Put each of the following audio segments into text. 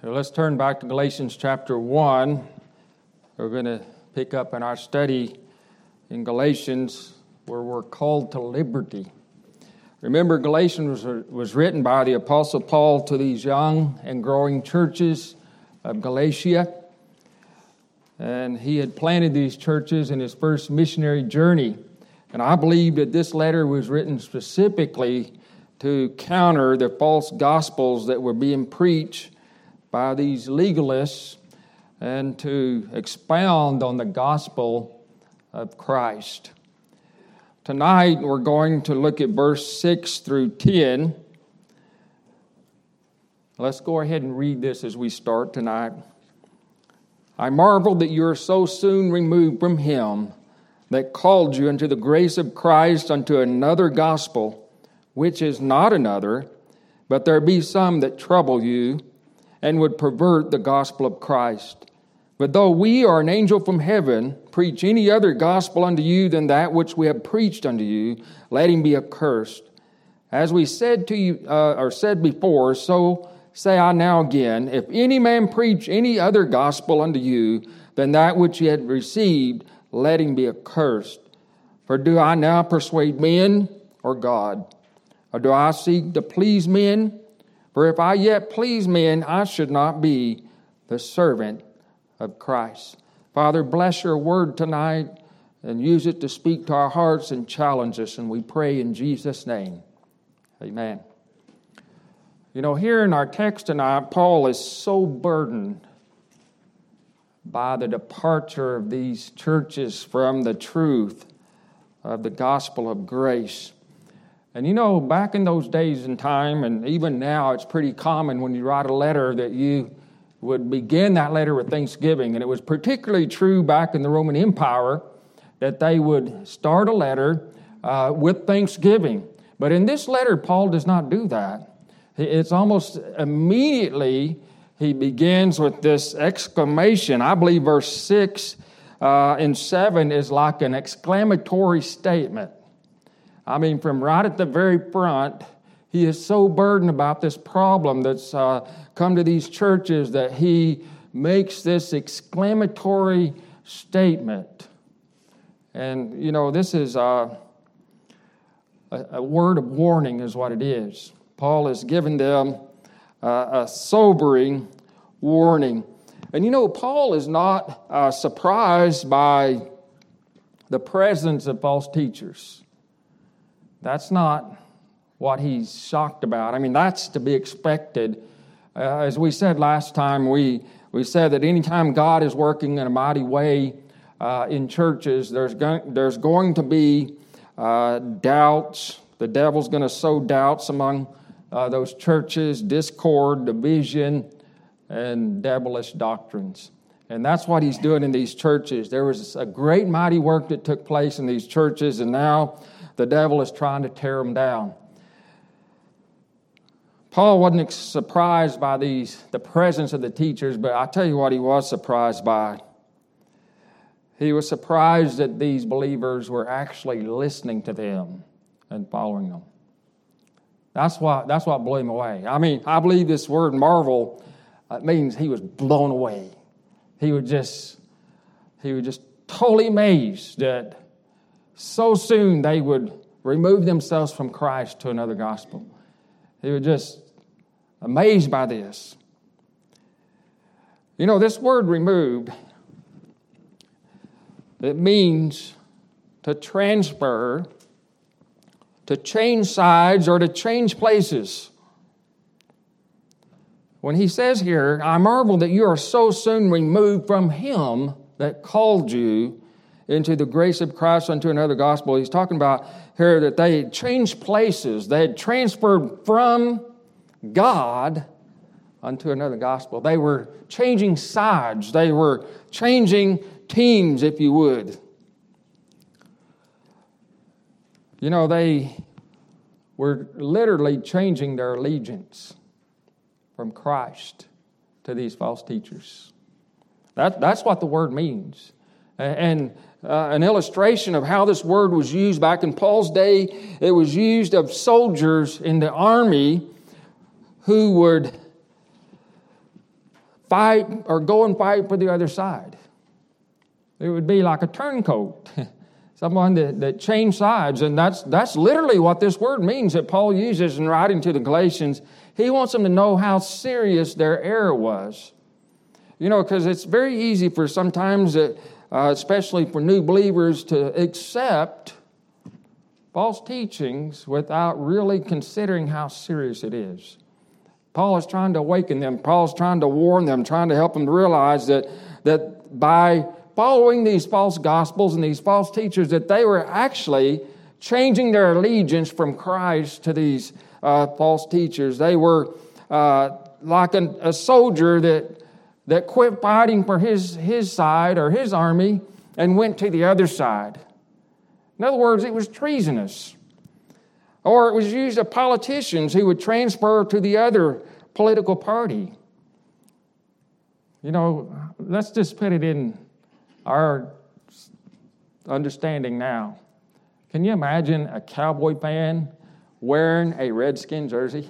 So let's turn back to Galatians chapter 1. We're going to pick up in our study in Galatians where we're called to liberty. Remember, Galatians was written by the Apostle Paul to these young and growing churches of Galatia. And he had planted these churches in his first missionary journey. And I believe that this letter was written specifically to counter the false gospels that were being preached by these legalists and to expound on the gospel of Christ. Tonight, we're going to look at verse 6 through 10. Let's go ahead and read this as we start tonight. I marvel that you are so soon removed from him that called you into the grace of Christ unto another gospel, which is not another, but there be some that trouble you and would pervert the gospel of Christ. But though we or an angel from heaven preach any other gospel unto you than that which we have preached unto you, let him be accursed. As we said to you, or said before, so say I now again, if any man preach any other gospel unto you than that which ye had received, let him be accursed. For do I now persuade men or God? Or do I seek to please men? For if I yet please men, I should not be the servant of Christ. Father, bless your word tonight and use it to speak to our hearts and challenge us. And we pray in Jesus' name. Amen. You know, here in our text tonight, Paul is so burdened by the departure of these churches from the truth of the gospel of grace. And you know, back in those days and time, and even now, it's pretty common when you write a letter that you would begin that letter with thanksgiving. And it was particularly true back in the Roman Empire that they would start a letter with thanksgiving. But in this letter, Paul does not do that. It's almost immediately he begins with this exclamation. I believe verse 6 and 7 is like an exclamatory statement. I mean, from right at the very front, he is so burdened about this problem that's come to these churches that he makes this exclamatory statement. And, you know, this is a word of warning is what it is. Paul has given them a sobering warning. And, you know, Paul is not surprised by the presence of false teachers. That's not what he's shocked about. I mean, that's to be expected. As we said last time, we said that anytime God is working in a mighty way in churches, there's going to be doubts. The devil's going to sow doubts among those churches, discord, division, and devilish doctrines. And that's what he's doing in these churches. There was a great mighty work that took place in these churches, and now the devil is trying to tear them down. Paul wasn't surprised by the presence of the teachers, but I'll tell you what he was surprised by. He was surprised that these believers were actually listening to them and following them. That's what blew him away. I mean, I believe this word marvel means he was blown away. He was just totally amazed that so soon they would remove themselves from Christ to another gospel. He was just amazed by this. You know, this word removed, it means to transfer, to change sides, or to change places. When he says here, I marvel that you are so soon removed from him that called you into the grace of Christ unto another gospel. He's talking about here that they had changed places. They had transferred from God unto another gospel. They were changing sides. They were changing teams, if you would. You know, they were literally changing their allegiance from Christ to these false teachers. That's what the word means. And an illustration of how this word was used back in Paul's day, it was used of soldiers in the army who would fight or go and fight for the other side. It would be like a turncoat, someone that changed sides. And that's literally what this word means that Paul uses in writing to the Galatians. He wants them to know how serious their error was. You know, because it's very easy for sometimes, especially for new believers, to accept false teachings without really considering how serious it is. Paul is trying to awaken them. Paul's trying to warn them, trying to help them to realize that by following these false gospels and these false teachers, that they were actually changing their allegiance from Christ to these false teachers. They were like a soldier that quit fighting for his side or his army and went to the other side. In other words, it was treasonous. Or it was used of politicians who would transfer to the other political party. You know, let's just put it in our understanding now. Can you imagine a Cowboy fan wearing a Redskin jersey?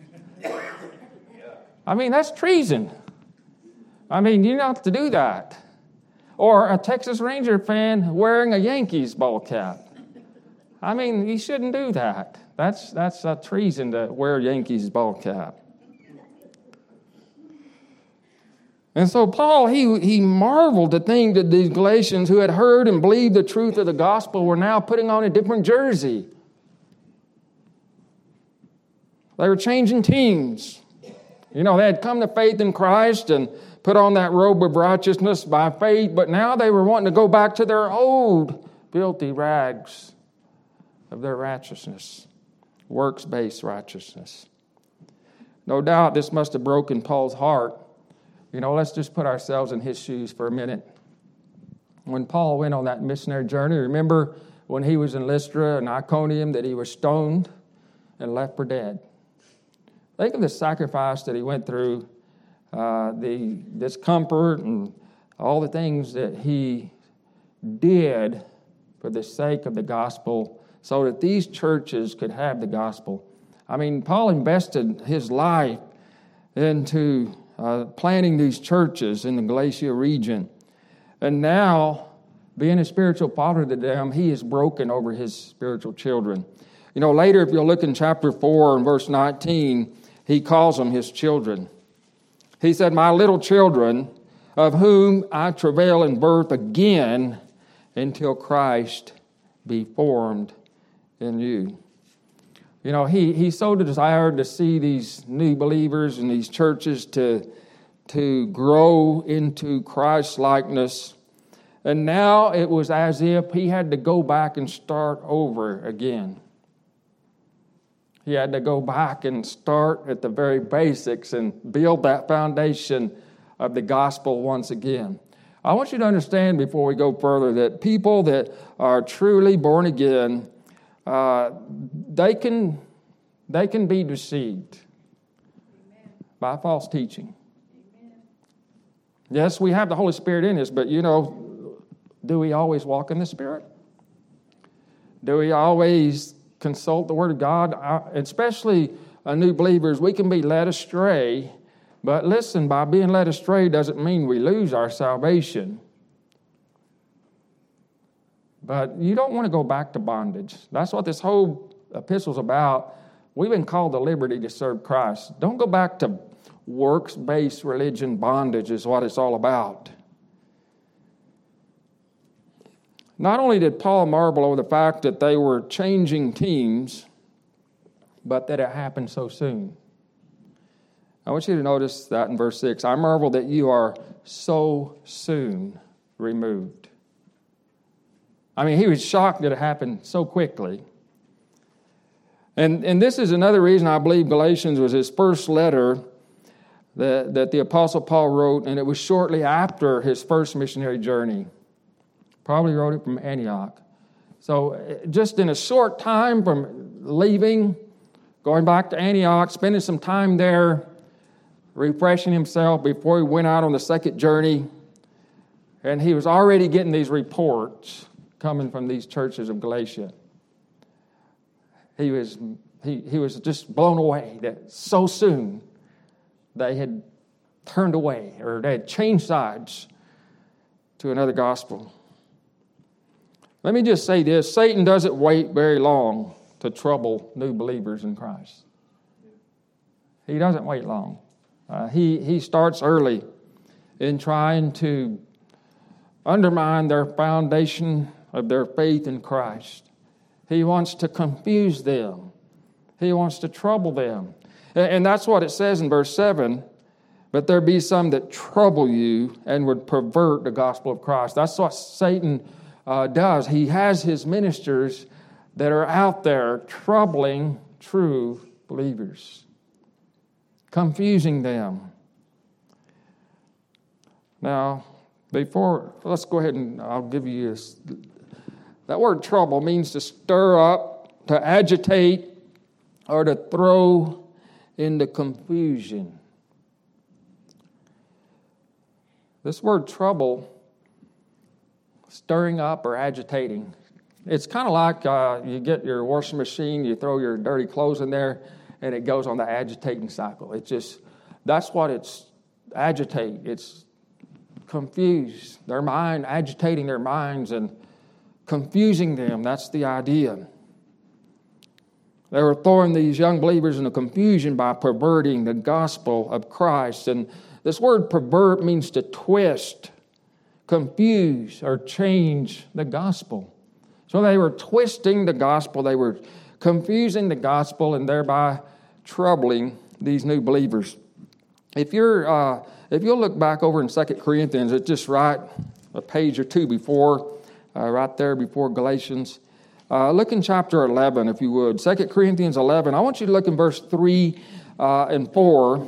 I mean, that's treason. I mean, you don't have to do that. Or a Texas Ranger fan wearing a Yankees ball cap. I mean, you shouldn't do that. That's a treason to wear a Yankees ball cap. And so Paul, he marveled to think that these Galatians who had heard and believed the truth of the gospel were now putting on a different jersey. They were changing teams. You know, they had come to faith in Christ and put on that robe of righteousness by faith, but now they were wanting to go back to their old filthy rags of their righteousness, works-based righteousness. No doubt this must have broken Paul's heart. You know, let's just put ourselves in his shoes for a minute. When Paul went on that missionary journey, remember when he was in Lystra and Iconium that he was stoned and left for dead. Think of the sacrifice that he went through, the discomfort and all the things that he did for the sake of the gospel so that these churches could have the gospel. I mean, Paul invested his life into planting these churches in the Galatia region. And now, being a spiritual father to them, he is broken over his spiritual children. You know, later, if you'll look in chapter 4 and verse 19, he calls them his children. He said, "My little children, of whom I travail in birth again until Christ be formed in you." You know, he so desired to see these new believers and these churches to grow into Christ-likeness. And now it was as if he had to go back and start over again. He had to go back and start at the very basics and build that foundation of the gospel once again. I want you to understand before we go further that people that are truly born again, they can be deceived by false teaching. Yes, we have the Holy Spirit in us, but you know, do we always walk in the Spirit? Do we always consult the Word of God? Especially new believers, we can be led astray. But listen, by being led astray doesn't mean we lose our salvation. But you don't want to go back to bondage. That's what this whole epistle is about. We've been called to liberty to serve Christ. Don't go back to works-based religion. Bondage is what it's all about. Not only did Paul marvel over the fact that they were changing teams, but that it happened so soon. I want you to notice that in verse 6. "I marvel that you are so soon removed." I mean, he was shocked that it happened so quickly. And this is another reason I believe Galatians was his first letter that the Apostle Paul wrote, and it was shortly after his first missionary journey. Probably wrote it from Antioch. So just in a short time from leaving, going back to Antioch, spending some time there, refreshing himself before he went out on the second journey, and he was already getting these reports coming from these churches of Galatia. He was just blown away that so soon they had turned away, or they had changed sides to another gospel. Let me just say this. Satan doesn't wait very long to trouble new believers in Christ. He doesn't wait long. He starts early in trying to undermine their foundation of their faith in Christ. He wants to confuse them. He wants to trouble them. And that's what it says in verse 7. But there be some that trouble you and would pervert the gospel of Christ. That's what Satan does. He has his ministers that are out there troubling true believers, confusing them. Now, let's go ahead and I'll give you this. That word trouble means to stir up, to agitate, or to throw into confusion. This word trouble, stirring up or agitating, it's kind of like you get your washing machine, you throw your dirty clothes in there, and it goes on the agitating cycle. That's what it's agitate. It's confuse their mind, agitating their minds and confusing them. That's the idea. They were throwing these young believers into confusion by perverting the gospel of Christ. And this word pervert means to twist, confuse, or change the gospel. So they were twisting the gospel. They were confusing the gospel and thereby troubling these new believers. If you'll look back over in 2 Corinthians, it's just right a page or two before, right there before Galatians. Look in chapter 11, if you would. 2 Corinthians 11. I want you to look in verse 3 and 4.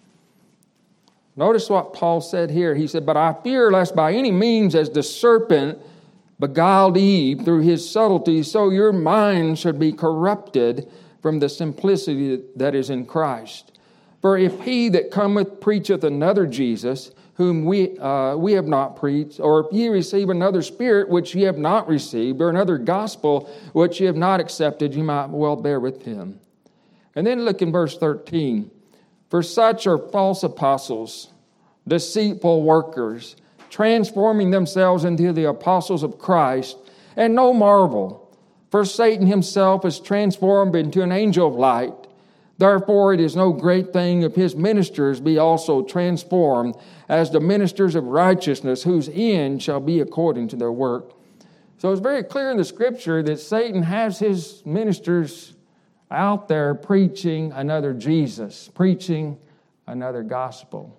Notice what Paul said here. He said, "But I fear lest by any means as the serpent beguiled Eve through his subtlety, so your mind should be corrupted from the simplicity that is in Christ. For if he that cometh preacheth another Jesus, whom we have not preached, or if ye receive another spirit which ye have not received, or another gospel which ye have not accepted, ye might well bear with him." And then look in verse 13. "For such are false apostles, deceitful workers, transforming themselves into the apostles of Christ, and no marvel, for Satan himself is transformed into an angel of light. Therefore it is no great thing if his ministers be also transformed as the ministers of righteousness, whose end shall be according to their work." So it's very clear in the Scripture that Satan has his ministers out there preaching another Jesus, preaching another gospel.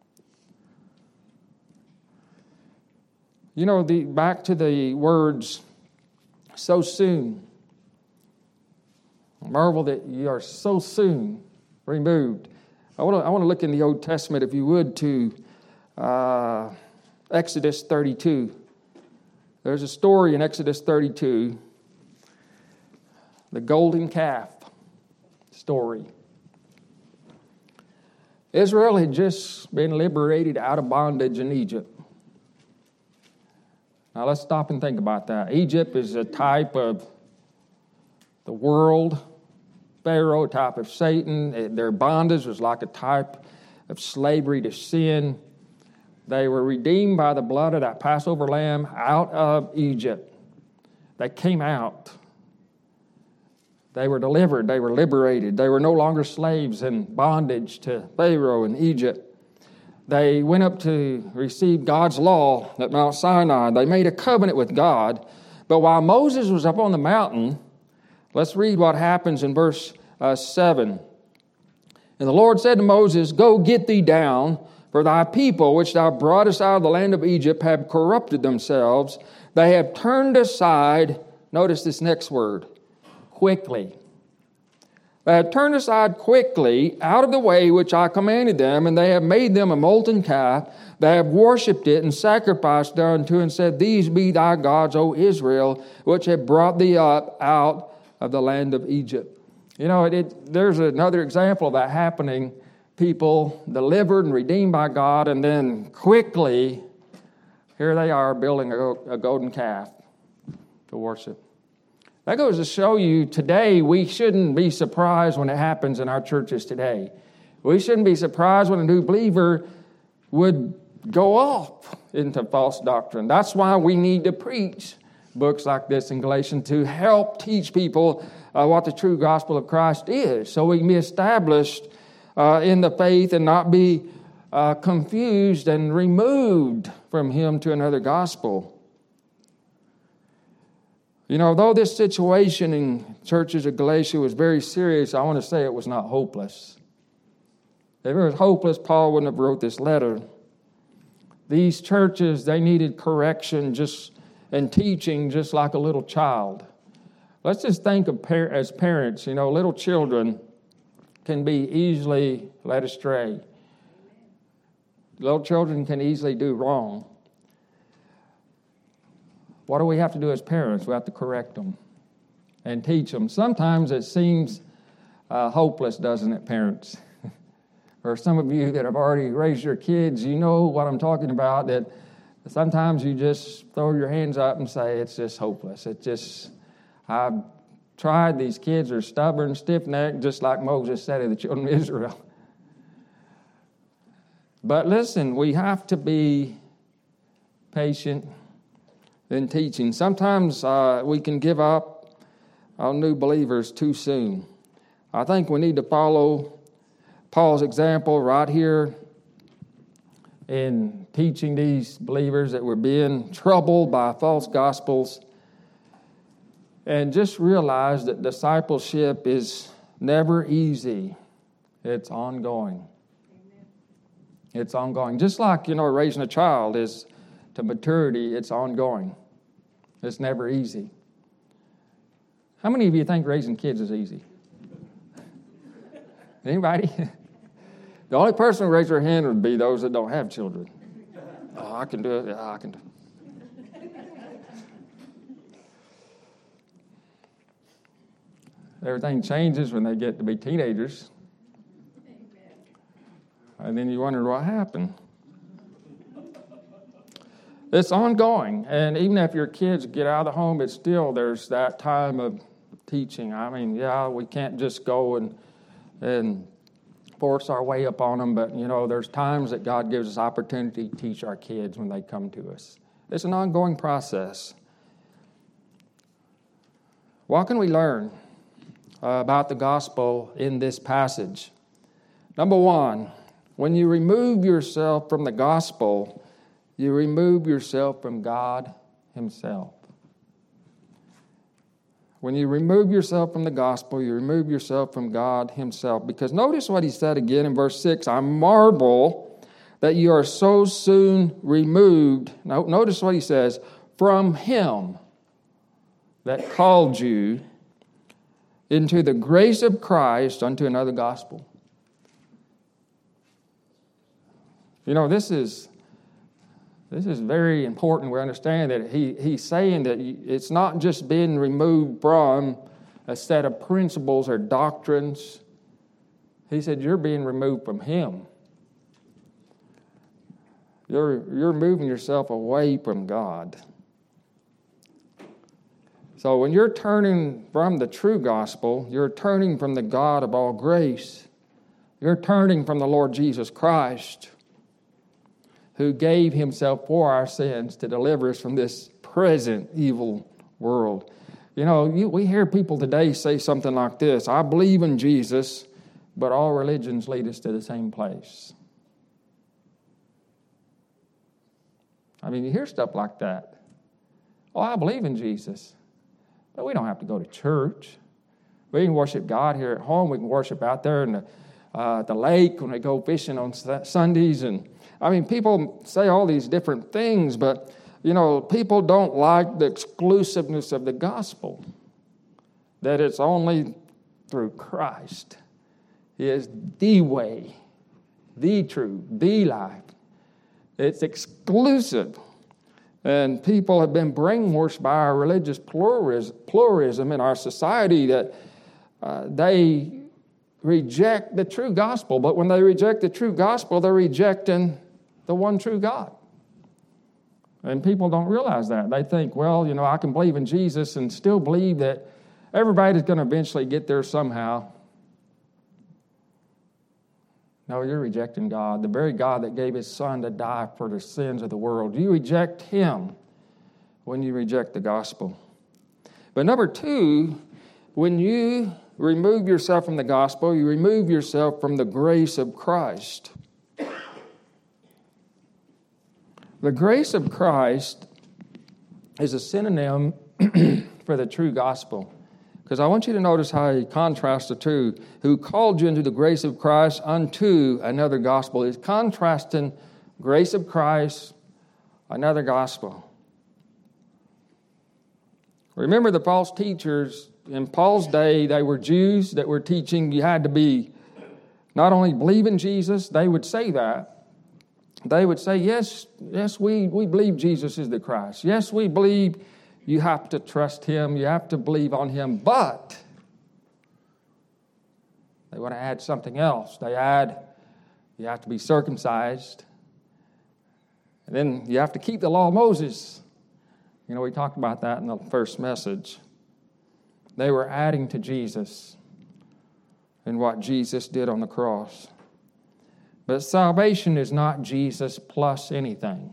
You know, back to the words, so soon. I marvel that you are so soon removed. I want to look in the Old Testament, if you would, to Exodus 32. There's a story in Exodus 32, the golden calf story. Israel had just been liberated out of bondage in Egypt. Now let's stop and think about that. Egypt is a type of the world, Pharaoh, a type of Satan. Their bondage was like a type of slavery to sin. They were redeemed by the blood of that Passover lamb out of Egypt. They came out. They were delivered. They were liberated. They were no longer slaves in bondage to Pharaoh in Egypt. They went up to receive God's law at Mount Sinai. They made a covenant with God. But while Moses was up on the mountain, let's read what happens in verse 7. "And the Lord said to Moses, Go get thee down, for thy people, which thou broughtest out of the land of Egypt, have corrupted themselves. They have turned aside," notice this next word, "quickly. They have turned aside quickly out of the way which I commanded them, and they have made them a molten calf. They have worshipped it and sacrificed thereunto, and said, These be thy gods, O Israel, which have brought thee up out of the land of Egypt." You know, there's another example of that happening. People delivered and redeemed by God, and then quickly, here they are building a golden calf to worship. That goes to show you today we shouldn't be surprised when it happens in our churches today. We shouldn't be surprised when a new believer would go off into false doctrine. That's why we need to preach books like this in Galatians to help teach people what the true gospel of Christ is, so we can be established in the faith and not be confused and removed from Him to another gospel. You know, though this situation in churches of Galatia was very serious, I want to say it was not hopeless. If it was hopeless, Paul wouldn't have wrote this letter. These churches, they needed correction and teaching just like a little child. Let's just think of as parents, you know, little children can be easily led astray. Little children can easily do wrong. What do we have to do as parents? We have to correct them and teach them. Sometimes it seems hopeless, doesn't it, parents? Or some of you that have already raised your kids, you know what I'm talking about, that sometimes you just throw your hands up and say, it's just hopeless. I've tried, these kids are stubborn, stiff-necked, just like Moses said to the children of Israel. But listen, we have to be patient in teaching. Sometimes we can give up on new believers too soon. I think we need to follow Paul's example right here in teaching these believers that were being troubled by false gospels, and just realize that discipleship is never easy. It's ongoing. It's ongoing. Just like, raising a child is to maturity, it's ongoing. It's never easy. How many of you think raising kids is easy? Anybody? The only person who raise their hand would be those that don't have children. Oh, I can do it. Yeah, I can do it. Everything changes when they get to be teenagers. And then you wonder what happened. It's ongoing. And even if your kids get out of the home, it's still, there's that time of teaching. I mean, we can't just go and force our way up on them, but, there's times that God gives us opportunity to teach our kids when they come to us. It's an ongoing process. What can we learn about the gospel in this passage? Number one, when you remove yourself from the gospel, you remove yourself from God Himself. When you remove yourself from the gospel, you remove yourself from God Himself. Because notice what he said again in verse 6. I marvel that you are so soon removed. Now, notice what he says. From Him that called you into the grace of Christ unto another gospel. This is very important. We understand that he's saying that it's not just being removed from a set of principles or doctrines. He said you're being removed from Him. You're moving yourself away from God. So when you're turning from the true gospel, you're turning from the God of all grace. You're turning from the Lord Jesus Christ, who gave Himself for our sins to deliver us from this present evil world. We hear people today say something like this: I believe in Jesus, but all religions lead us to the same place. You hear stuff like that. Oh, I believe in Jesus, but we don't have to go to church. We can worship God here at home. We can worship out there in the lake when we go fishing on Sundays. And people say all these different things, but, people don't like the exclusiveness of the gospel, that it's only through Christ. He is the way, the truth, the life. It's exclusive. And people have been brainwashed by our religious pluralism in our society that they reject the true gospel. But when they reject the true gospel, they're rejecting the one true God. And people don't realize that. They think, I can believe in Jesus and still believe that everybody's going to eventually get there somehow. No, you're rejecting God, the very God that gave his Son to die for the sins of the world. You reject him when you reject the gospel. But number two, when you remove yourself from the gospel, you remove yourself from the grace of Christ. The grace of Christ is a synonym for the true gospel. Because I want you to notice how he contrasts the two. Who called you into the grace of Christ unto another gospel. He's contrasting grace of Christ, another gospel. Remember the false teachers in Paul's day, they were Jews that were teaching you had to be not only believe in Jesus, they would say that. They would say, yes, we believe Jesus is the Christ. Yes, we believe you have to trust him. You have to believe on him. But they want to add something else. They add, you have to be circumcised. And then you have to keep the law of Moses. You know, we talked about that in the first message. They were adding to Jesus and what Jesus did on the cross. But salvation is not Jesus plus anything.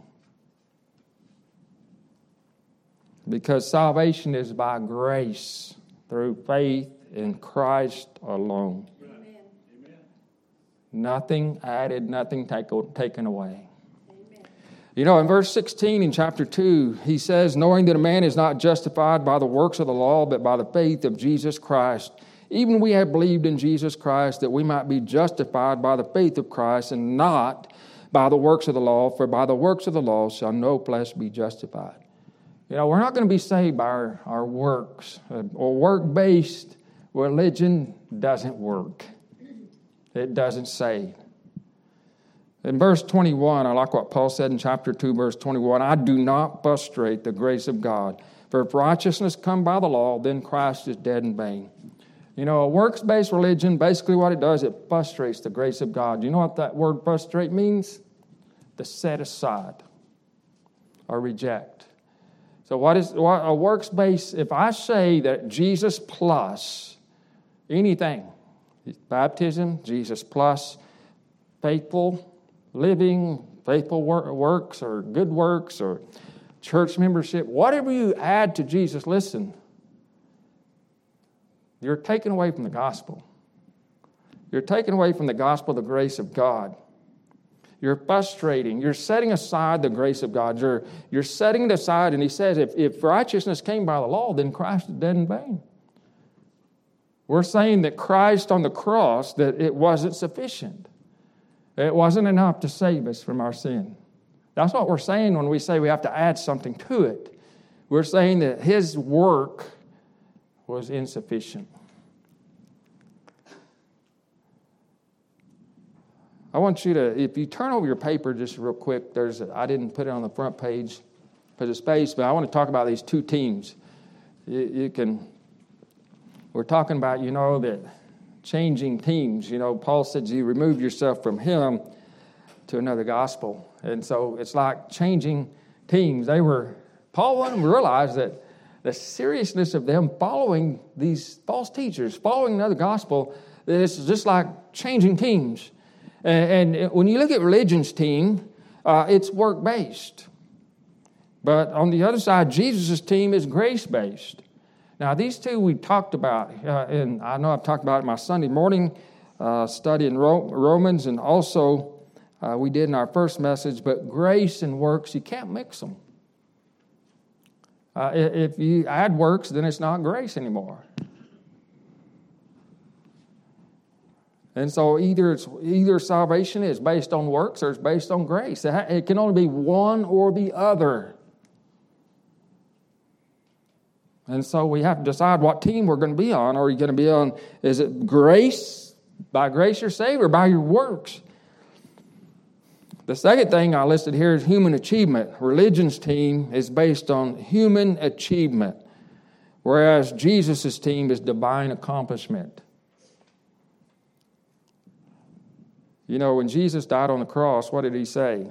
Because salvation is by grace through faith in Christ alone. Amen. Nothing added, nothing taken away. Amen. You know, in verse 16 in chapter 2, he says, knowing that a man is not justified by the works of the law, but by the faith of Jesus Christ. Even we have believed in Jesus Christ that we might be justified by the faith of Christ and not by the works of the law, for by the works of the law shall no flesh be justified. You know, we're not going to be saved by our works. Or work-based religion doesn't work. It doesn't save. In verse 21, I like what Paul said in chapter 2, verse 21, I do not frustrate the grace of God. For if righteousness come by the law, then Christ is dead in vain. You know, a works-based religion, basically what it does, it frustrates the grace of God. You know what that word frustrate means? To set aside or reject. So what a works-based, if I say that Jesus plus anything, baptism, Jesus plus faithful living, faithful works or good works or church membership, whatever you add to Jesus, listen, you're taken away from the gospel. You're taken away from the gospel, the grace of God. You're frustrating. You're setting aside the grace of God. You're setting it aside. And he says, if righteousness came by the law, then Christ is dead in vain. We're saying that Christ on the cross, that it wasn't sufficient. It wasn't enough to save us from our sin. That's what we're saying when we say we have to add something to it. We're saying that his work was insufficient. I want you to, if you turn over your paper just real quick, I didn't put it on the front page for the space, but I want to talk about these two teams. We're talking about, that changing teams. Paul said you remove yourself from him to another gospel. And so it's like changing teams. Paul wanted them to realize that the seriousness of them following these false teachers, following another gospel, that it's just like changing teams. And when you look at religion's team, it's work-based. But on the other side, Jesus' team is grace-based. Now, these two we talked about, and I know I've talked about it in my Sunday morning study in Romans, and also we did in our first message, but grace and works, you can't mix them. If you add works, then it's not grace anymore. And so either salvation is based on works or it's based on grace. It can only be one or the other. And so we have to decide what team we're going to be on. Are you going to be on, is it grace, by grace you're saved, or by your works? The second thing I listed here is human achievement. Religion's team is based on human achievement, whereas Jesus' team is divine accomplishment. When Jesus died on the cross, what did he say?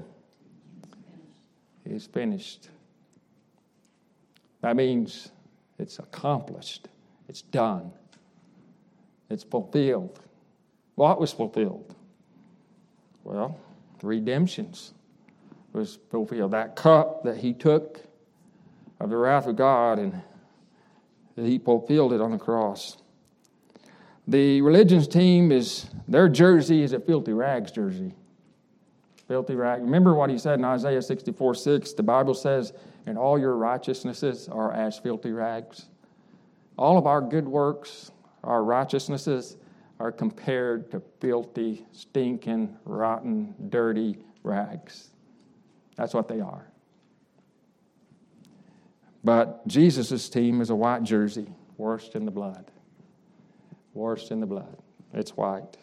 It's finished. That means it's accomplished. It's done. It's fulfilled. What was fulfilled? Well, redemptions was fulfilled. That cup that he took of the wrath of God, and he fulfilled it on the cross. The religions team their jersey is a filthy rags jersey. Filthy rags. Remember what he said in Isaiah 64:6. The Bible says, and all your righteousnesses are as filthy rags. All of our good works, our righteousnesses, are compared to filthy, stinking, rotten, dirty rags. That's what they are. But Jesus' team is a white jersey, washed in the blood. Washed in the blood. It's white.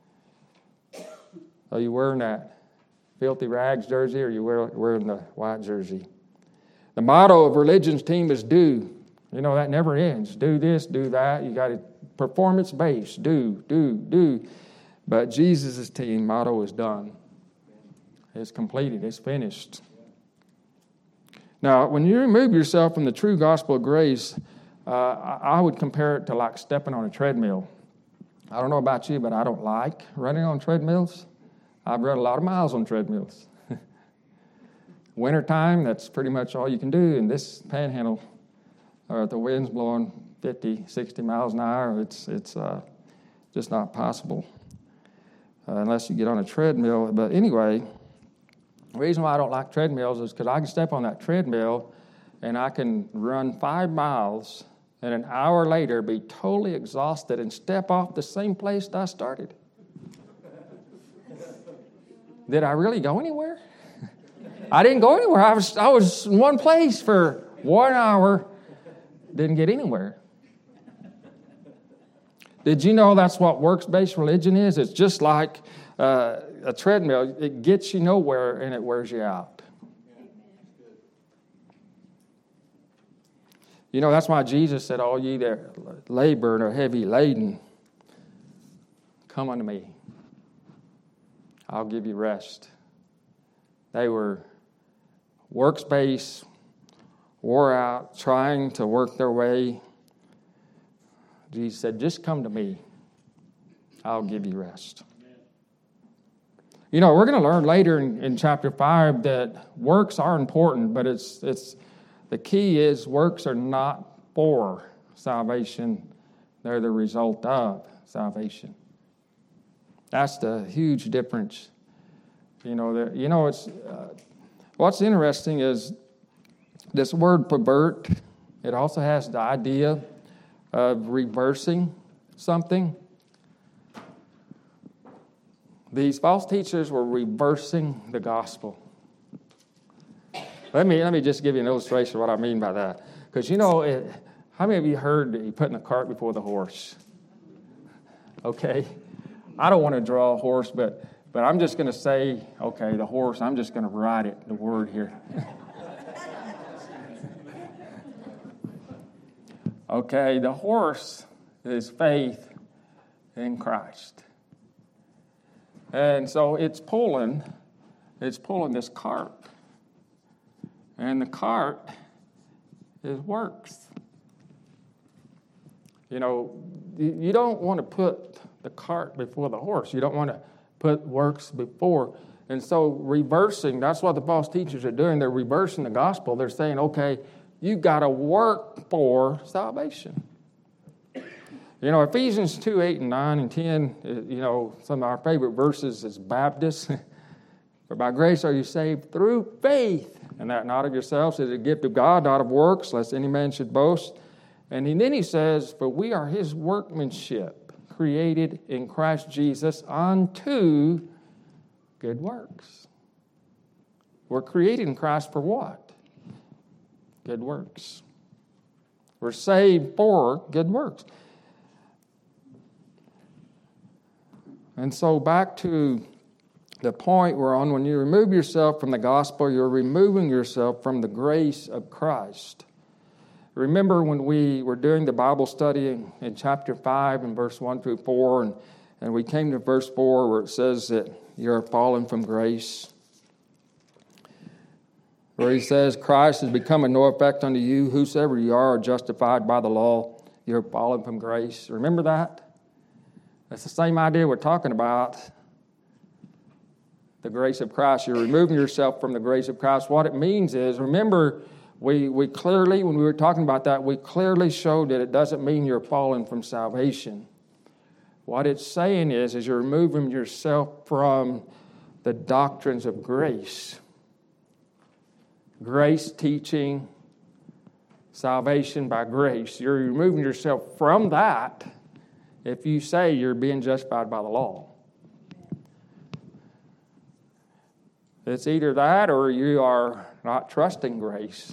Are you wearing that filthy rags jersey, or are you wearing the white jersey? The motto of religion's team is do. You know, that never ends. Do this, do that. You got it performance-based. Do. But Jesus' team motto is done. It's completed. It's finished. Now, when you remove yourself from the true gospel of grace, I would compare it to like stepping on a treadmill. I don't know about you, but I don't like running on treadmills. I've run a lot of miles on treadmills. Wintertime, that's pretty much all you can do. In this panhandle, the wind's blowing 50, 60 miles an hour. It's just not possible unless you get on a treadmill. But anyway, the reason why I don't like treadmills is because I can step on that treadmill and I can run 5 miles and an hour later be totally exhausted and step off the same place that I started. Did I really go anywhere? I didn't go anywhere. I was in one place for 1 hour, didn't get anywhere. Did you know that's what works-based religion is? It's just like a treadmill. It gets you nowhere and it wears you out. You know, that's why Jesus said, all ye that labor and are heavy laden, come unto me. I'll give you rest. They were works-based, wore out, trying to work their way. Jesus said, just come to me. I'll give you rest. You know, we're going to learn later in chapter 5 that works are important, but it's the key is works are not for salvation. They're the result of salvation. That's the huge difference. It's what's interesting is this word pervert. It also has the idea of reversing something. These false teachers were reversing the gospel. Let me just give you an illustration of what I mean by that. Because how many of you heard that you putting the cart before the horse? Okay, I don't want to draw a horse, but I'm just going to say, okay, the horse. I'm just going to write it, the word here. Okay, the horse is faith in Christ. And so it's pulling this cart. And the cart is works. You don't want to put the cart before the horse. You don't want to put works before. And so reversing, that's what the false teachers are doing. They're reversing the gospel. They're saying, okay, you've got to work for salvation. Ephesians 2, 8, and 9, and 10, some of our favorite verses as Baptists. For by grace are you saved through faith, and that not of yourselves is a gift of God, not of works, lest any man should boast. And then he says, for we are his workmanship, created in Christ Jesus unto good works. We're created in Christ for what? Good works. We're saved for good works. And so back to the point we're on, when you remove yourself from the gospel, you're removing yourself from the grace of Christ. Remember when we were doing the Bible study in chapter 5 and verse 1 through 4, and we came to verse 4 where it says that you're fallen from grace. Where he says, Christ has become of no effect unto you, whosoever you are justified by the law, you're fallen from grace. Remember that? That's the same idea we're talking about. the grace of Christ. You're removing yourself from the grace of Christ. What it means is, remember, we clearly, when we were talking about that, we clearly showed that it doesn't mean you're falling from salvation. What it's saying is you're removing yourself from the doctrines of grace. Grace teaching, salvation by grace. You're removing yourself from that if you say you're being justified by the law. It's either that or you are not trusting grace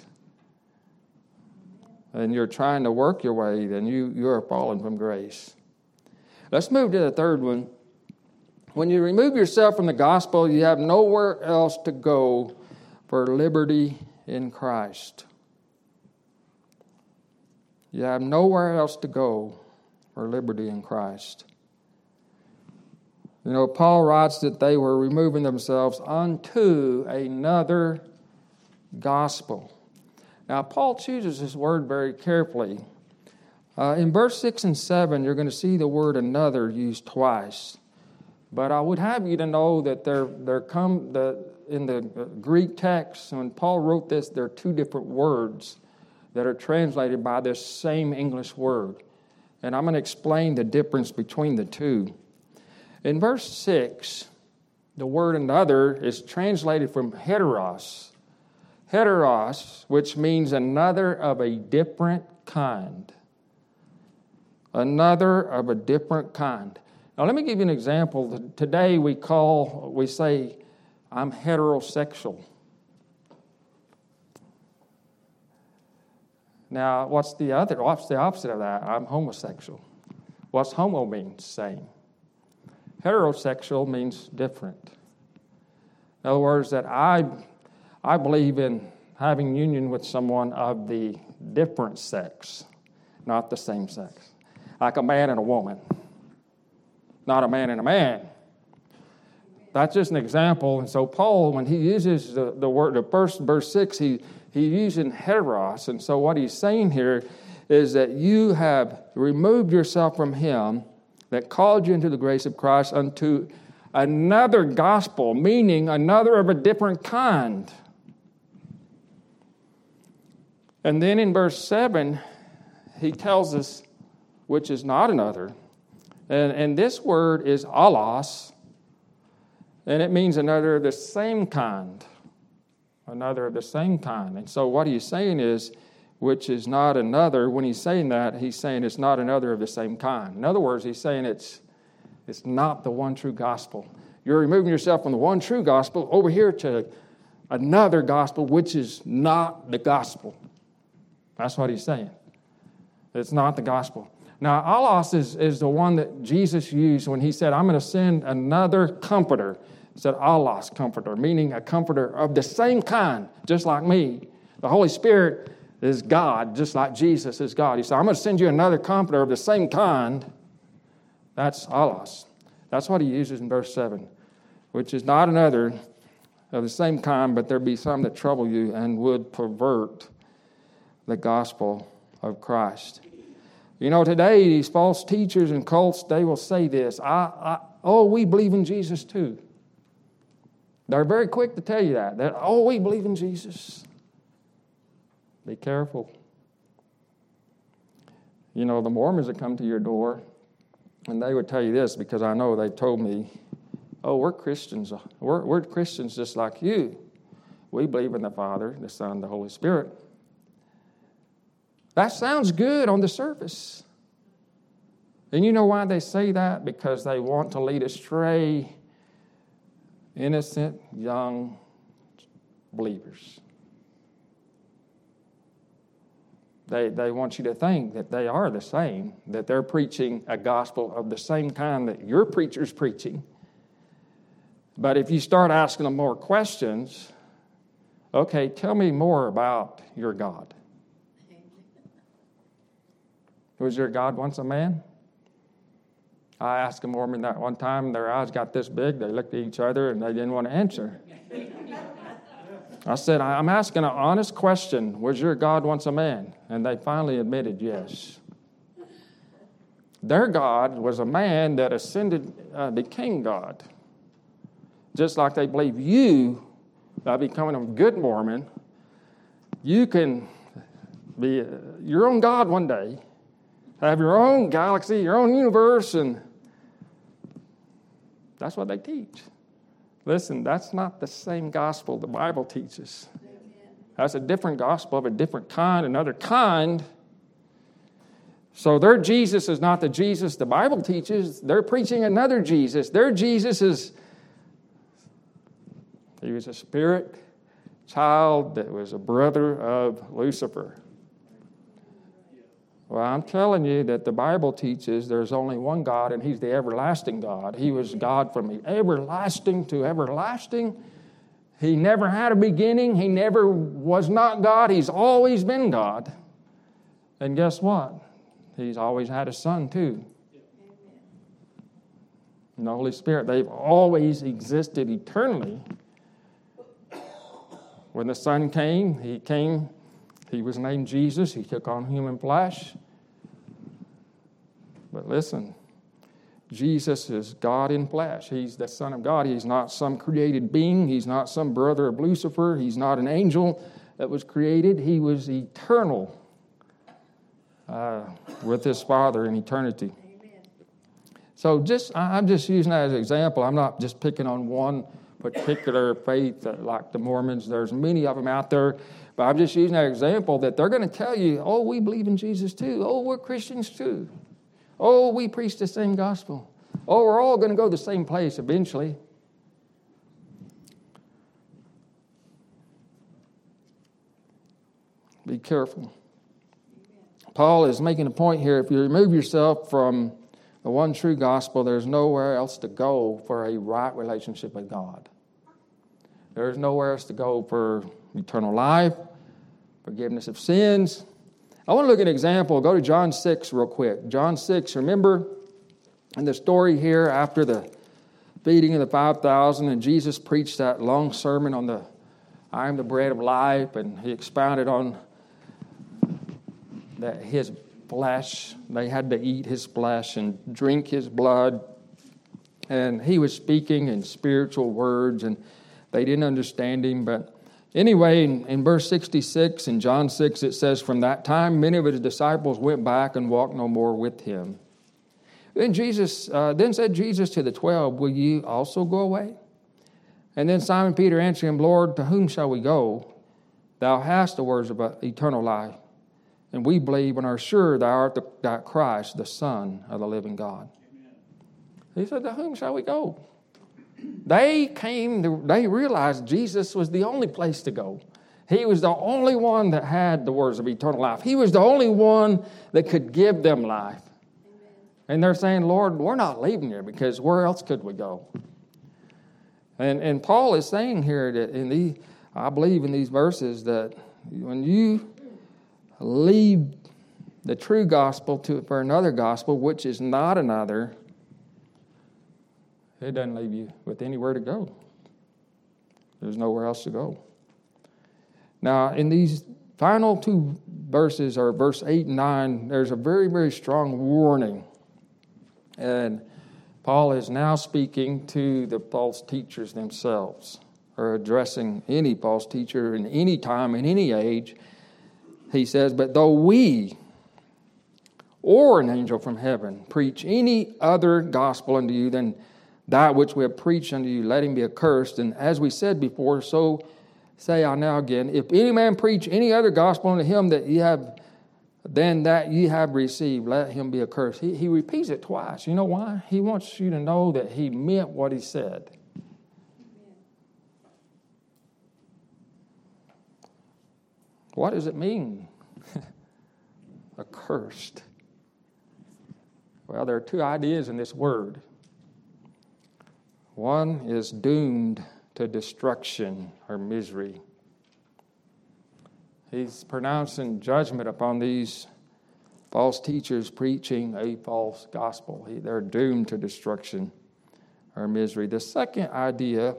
and you're trying to work your way, then you are falling from grace. Let's move to the third one. When you remove yourself from the gospel, you have nowhere else to go for liberty in Christ. You have nowhere else to go for liberty in Christ. You know, Paul writes that they were removing themselves unto another gospel. Now, Paul chooses his word very carefully. In verse 6 and 7, you're going to see the word another used twice. But I would have you to know that in the Greek text, when Paul wrote this, there are two different words that are translated by this same English word. And I'm going to explain the difference between the two. In verse 6, the word another is translated from heteros. Heteros, which means another of a different kind. Another of a different kind. Now, let me give you an example. Today we say, I'm heterosexual. Now, what's the opposite of that? I'm homosexual. What's homo mean? Same. Heterosexual means different. In other words, that I believe in having union with someone of the different sex, not the same sex. Like a man and a woman, not a man and a man. That's just an example. And so Paul, when he uses the word, the first verse 6, he uses heteros. And so what he's saying here is that you have removed yourself from him that called you into the grace of Christ unto another gospel, meaning another of a different kind. And then in verse 7, he tells us, which is not another. And this word is allos, and it means another of the same kind. Another of the same kind. And so what he's saying is, which is not another. When he's saying that, he's saying it's not another of the same kind. In other words, he's saying it's not the one true gospel. You're removing yourself from the one true gospel over here to another gospel, which is not the gospel. That's what he's saying. It's not the gospel. Now, allos is the one that Jesus used when he said, I'm going to send another comforter. He said, allos, comforter, meaning a comforter of the same kind, just like me. The Holy Spirit is God, just like Jesus is God. He said, I'm going to send you another comforter of the same kind. That's allos. That's what he uses in verse 7, which is not another of the same kind, but there be some that trouble you and would pervert the gospel of Christ. You know, today, these false teachers and cults, they will say this, we believe in Jesus too. They're very quick to tell you that we believe in Jesus. Be careful. You know, the Mormons that come to your door, and they would tell you this because I know they told me, we're Christians. We're Christians just like you. We believe in the Father, the Son, the Holy Spirit. That sounds good on the surface. And you know why they say that? Because they want to lead astray innocent, young believers. They want you to think that they are the same, that they're preaching a gospel of the same kind that your preacher's preaching. But if you start asking them more questions, okay, tell me more about your God. Was your God once a man? I asked a Mormon that one time. Their eyes got this big. They looked at each other, and they didn't want to answer. I said, I'm asking an honest question. Was your God once a man? And they finally admitted yes. Their God was a man that ascended, became God. just like they believe you, by becoming a good Mormon, you can be your own God one day, have your own galaxy, your own universe, and that's what they teach. Listen, that's not the same gospel the Bible teaches. That's a different gospel of a different kind, another kind. So their Jesus is not the Jesus the Bible teaches. They're preaching another Jesus. Their Jesus is, he was a spirit child that was a brother of Lucifer. Well, I'm telling you that the Bible teaches there's only one God, and he's the everlasting God. He was God from everlasting to everlasting. He never had a beginning. He never was not God. He's always been God. And guess what? He's always had a son, too. And the Holy Spirit, they've always existed eternally. When the Son came, he was named Jesus. He took on human flesh. But listen, Jesus is God in flesh. He's the Son of God. He's not some created being. He's not some brother of Lucifer. He's not an angel that was created. He was eternal with his Father in eternity. Amen. So I'm just using that as an example. I'm not just picking on one particular faith like the Mormons. There's many of them out there. But I'm just using that example that they're going to tell you, oh, we believe in Jesus too. Oh, we're Christians too. Oh, we preach the same gospel. Oh, we're all going to go to the same place eventually. Be careful. Paul is making a point here. If you remove yourself from the one true gospel, there's nowhere else to go for a right relationship with God. There's nowhere else to go for eternal life, forgiveness of sins. I want to look at an example. Go to John 6 real quick. John 6, remember in the story here after the feeding of the 5,000, and Jesus preached that long sermon on the I am the bread of life, and he expounded on that his flesh, they had to eat his flesh and drink his blood. And he was speaking in spiritual words, and they didn't understand him. But anyway, in verse 66 in John 6, it says, from that time, many of his disciples went back and walked no more with him. Then said Jesus to the 12, will you also go away? And then Simon Peter answered him, Lord, to whom shall we go? Thou hast the words of eternal life. And we believe and are sure thou art that Christ, the Son of the living God. Amen. He said, to whom shall we go? They realized Jesus was the only place to go. He was the only one that had the words of eternal life. He was the only one that could give them life. Amen. And they're saying, Lord, we're not leaving here because where else could we go? And Paul is saying here that I believe in these verses that when you leave the true gospel for another gospel, which is not another, it doesn't leave you with anywhere to go. There's nowhere else to go. Now, in these final two verses, or verse 8 and 9, there's a very, very strong warning. And Paul is now speaking to the false teachers themselves, or addressing any false teacher in any time, in any age. He says, but though we or an angel from heaven preach any other gospel unto you than that which we have preached unto you, let him be accursed. And as we said before, so say I now again, if any man preach any other gospel unto him that ye have received, let him be accursed. He repeats it twice. You know why? He wants you to know that he meant what he said. What does it mean? Accursed. Well, there are two ideas in this word. One is doomed to destruction or misery. He's pronouncing judgment upon these false teachers preaching a false gospel. They're doomed to destruction or misery. The second idea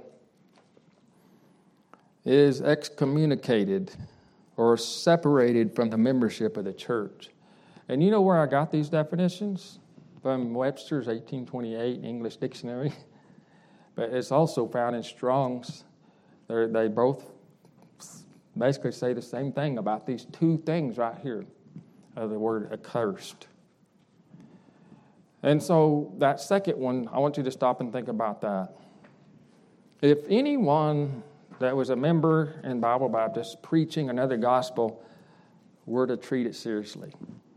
is excommunicated or separated from the membership of the church. And you know where I got these definitions? From Webster's 1828 English Dictionary. but it's also found in Strong's. They both basically say the same thing about these two things right here of the word accursed. And so that second one, I want you to stop and think about that. If anyone that was a member in Bible Baptist preaching another gospel were to treat it seriously,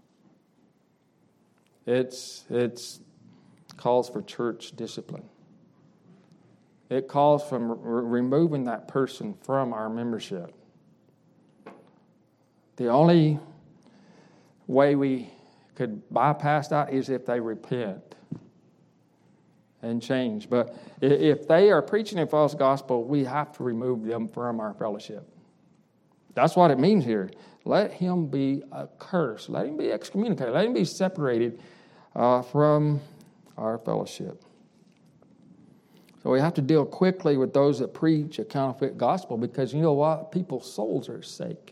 it's calls for church discipline. It calls for removing that person from our membership. The only way we could bypass that is if they repent and change. But if they are preaching a false gospel, we have to remove them from our fellowship. That's what it means here. Let him be accursed. Let him be excommunicated. Let him be separated from our fellowship. So we have to deal quickly with those that preach a counterfeit gospel, because you know what? People's souls are at stake.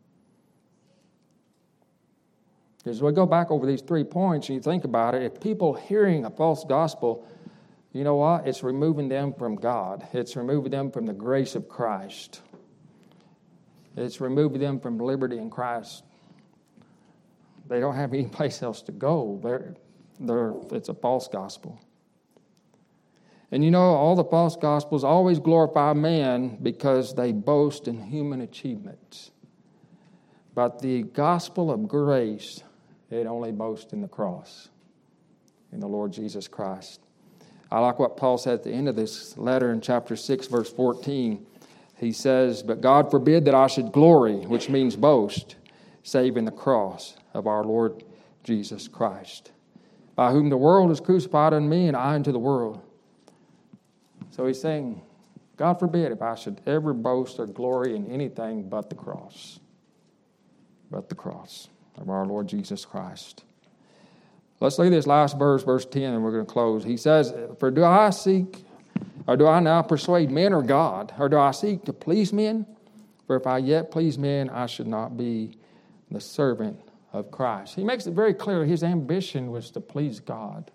As we go back over these 3 points and you think about it, if people hearing a false gospel, you know what? It's removing them from God. It's removing them from the grace of Christ. It's removing them from liberty in Christ. They don't have any place else to go. It's a false gospel. And you know, all the false gospels always glorify man because they boast in human achievements. But the gospel of grace, it only boasts in the cross, in the Lord Jesus Christ. I like what Paul said at the end of this letter in chapter 6, verse 14. He says, "But God forbid that I should glory," which means boast, "save in the cross of our Lord Jesus Christ, by whom the world is crucified unto me, and I unto the world." So he's saying, God forbid if I should ever boast or glory in anything but the cross. But the cross of our Lord Jesus Christ. Let's look at this last verse, verse 10, and we're going to close. He says, "For do I seek, or do I now persuade men or God? Or do I seek to please men? For if I yet please men, I should not be the servant of Christ." He makes it very clear his ambition was to please God,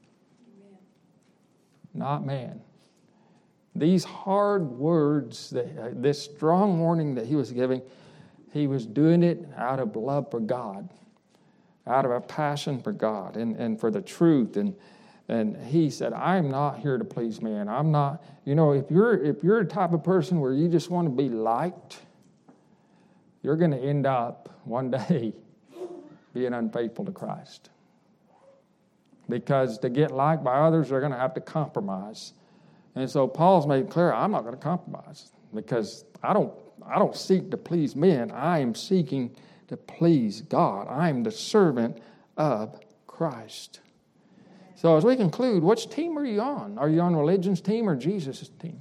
not man. These hard words, this strong warning that he was giving, he was doing it out of love for God, out of a passion for God and for the truth. And he said, "I'm not here to please man. I'm not, if you're a type of person where you just want to be liked, you're going to end up one day being unfaithful to Christ. Because to get liked by others, they're going to have to compromise. And so Paul's made clear, I'm not going to compromise, because I don't seek to please men. I am seeking to please God. I am the servant of Christ. So as we conclude, which team are you on? Are you on religion's team or Jesus' team?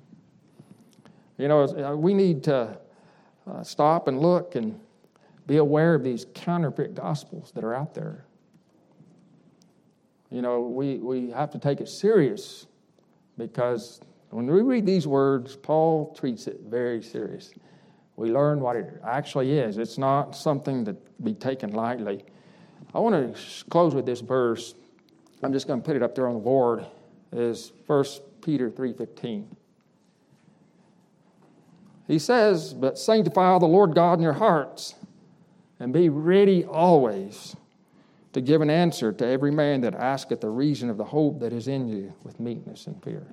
We need to stop and look and be aware of these counterfeit gospels that are out there. We have to take it serious, because when we read these words, Paul treats it very serious. We learn what it actually is. It's not something to be taken lightly. I want to close with this verse. I'm just going to put it up there on the board. Is 1 Peter 3:15. He says, "But sanctify the Lord God in your hearts, and be ready always to give an answer to every man that asketh the reason of the hope that is in you with meekness and fear."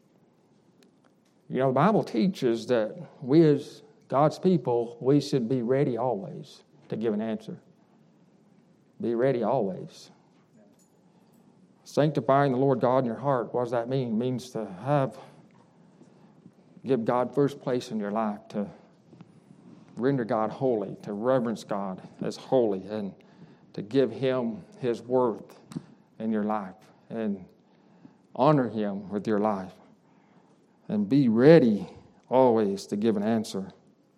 The Bible teaches that we as God's people, we should be ready always to give an answer. Be ready always. Sanctifying the Lord God in your heart, what does that mean? It means to give God first place in your life, to render God holy, to reverence God as holy, and to give Him His worth in your life, and honor Him with your life, and be ready always to give an answer.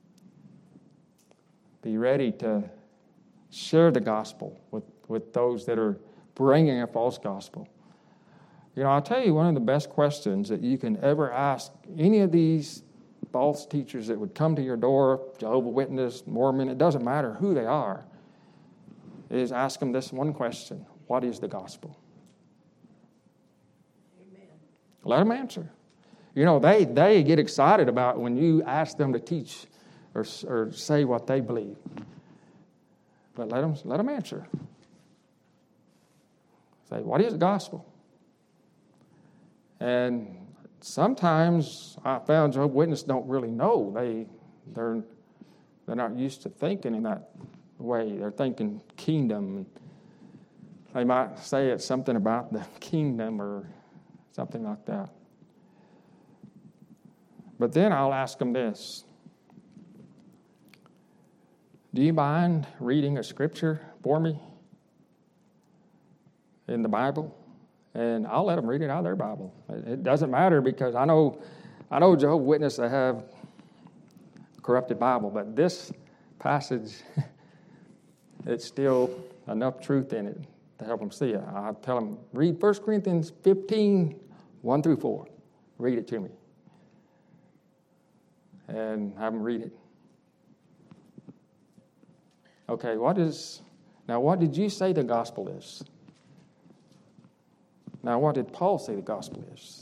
Be ready to share the gospel with those that are bringing a false gospel. I'll tell you, one of the best questions that you can ever ask any of these false teachers that would come to your door, Jehovah's Witness, Mormon, it doesn't matter who they are, is ask them this one question: what is the gospel? Amen. Let them answer. they get excited about when you ask them to teach or say what they believe. But let them answer. Say, what is the gospel? And sometimes I found Jehovah's Witnesses don't really know. They're not used to thinking in that way. They're thinking kingdom. They might say it's something about the kingdom or something like that. But then I'll ask them this. Do you mind reading a scripture for me in the Bible? And I'll let them read it out of their Bible. It doesn't matter, because I know Jehovah's Witnesses that have a corrupted Bible, but this passage, it's still enough truth in it to help them see it. I tell them, read 1 Corinthians 15, 1 through 4. Read it to me. And have them read it. Okay, what did you say the gospel is? Now, what did Paul say the gospel is?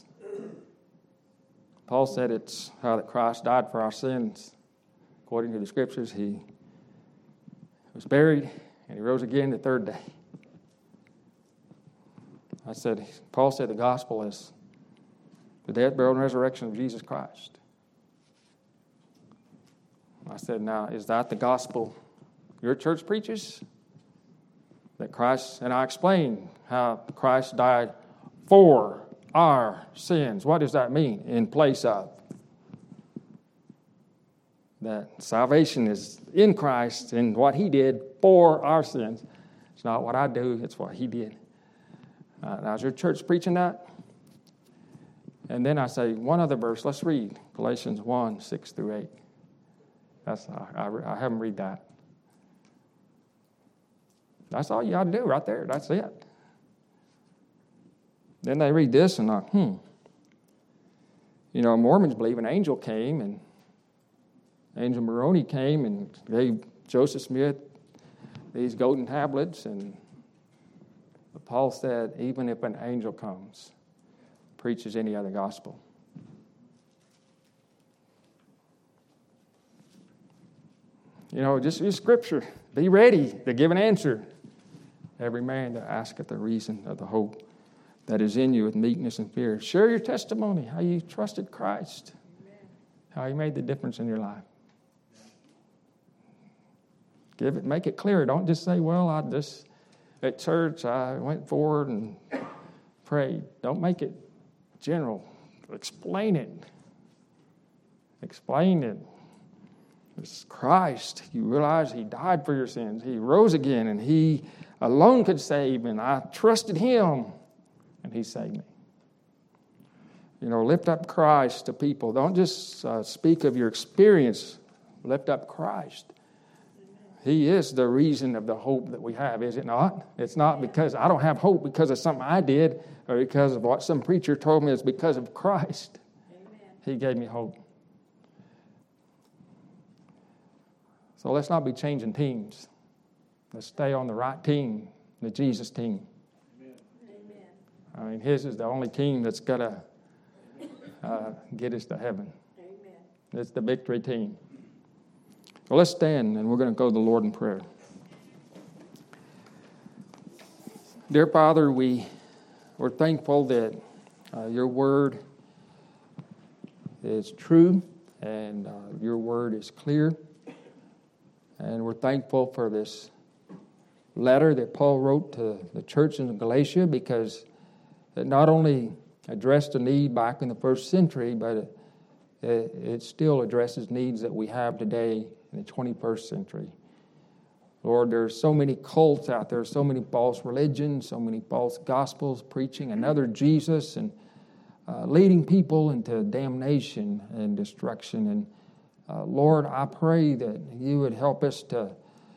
Paul said it's how that Christ died for our sins. According to the scriptures, he was buried and he rose again the third day. Paul said the gospel is the death, burial, and resurrection of Jesus Christ. I said, now, is that the gospel your church preaches? That Christ, and I explained how Christ died for our sins. What does that mean? In place of. That salvation is in Christ and what he did for our sins. It's not what I do, it's what he did. Now, is your church preaching that? And then I say, one other verse. Let's read Galatians 1, 6 through 8. I have them read that. That's all you got to do right there. That's it. Then they read this and Mormons believe an angel came, and Angel Moroni came and gave Joseph Smith these golden tablets. And Paul said, even if an angel comes, preaches any other gospel, just use Scripture. Be ready to give an answer. Every man that asketh the reason of the hope that is in you with meekness and fear. Share your testimony, how you trusted Christ, how he made the difference in your life. Make it clear. Don't just say, well, at church, I went forward and prayed. Don't make it general. Explain it. Explain it. It's Christ. You realize he died for your sins. He rose again, and he alone could save, and I trusted him, and he saved me. Lift up Christ to people. Don't just speak of your experience. Lift up Christ. He is the reason of the hope that we have, is it not? It's not because I don't have hope because of something I did or because of what some preacher told me. It's because of Christ. Amen. He gave me hope. So let's not be changing teams. Let's stay on the right team, the Jesus team. Amen. His is the only team that's going to get us to heaven. Amen. It's the victory team. Well, let's stand, and we're going to go to the Lord in prayer. Dear Father, we're thankful that your word is true and your word is clear. And we're thankful for this letter that Paul wrote to the church in Galatia, because it not only addressed a need back in the first century, but it still addresses needs that we have today in the 21st century. Lord, there's so many cults out there, so many false religions, so many false gospels preaching another Jesus and leading people into damnation and destruction. And Lord, I pray that you would help us to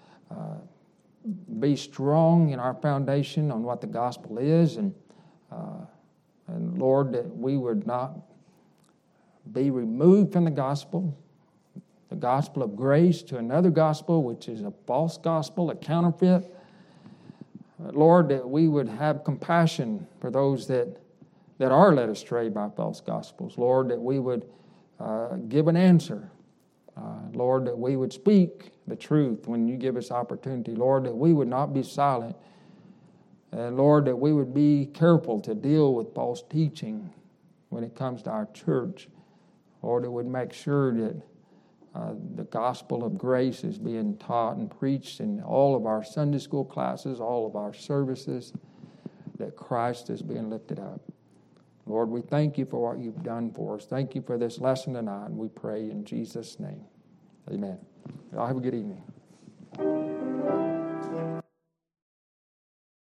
be strong in our foundation on what the gospel is, and Lord, that we would not be removed from the gospel of grace, to another gospel, which is a false gospel, a counterfeit. Lord, that we would have compassion for those that that are led astray by false gospels. Lord, that we would give an answer. Lord, that we would speak the truth when you give us opportunity. Lord, that we would not be silent. And Lord, that we would be careful to deal with false teaching when it comes to our church. Lord, that would make sure that the gospel of grace is being taught and preached in all of our Sunday school classes, all of our services, that Christ is being lifted up. Lord, we thank you for what you've done for us. Thank you for this lesson tonight, and we pray in Jesus' name. Amen. Y'all have a good evening.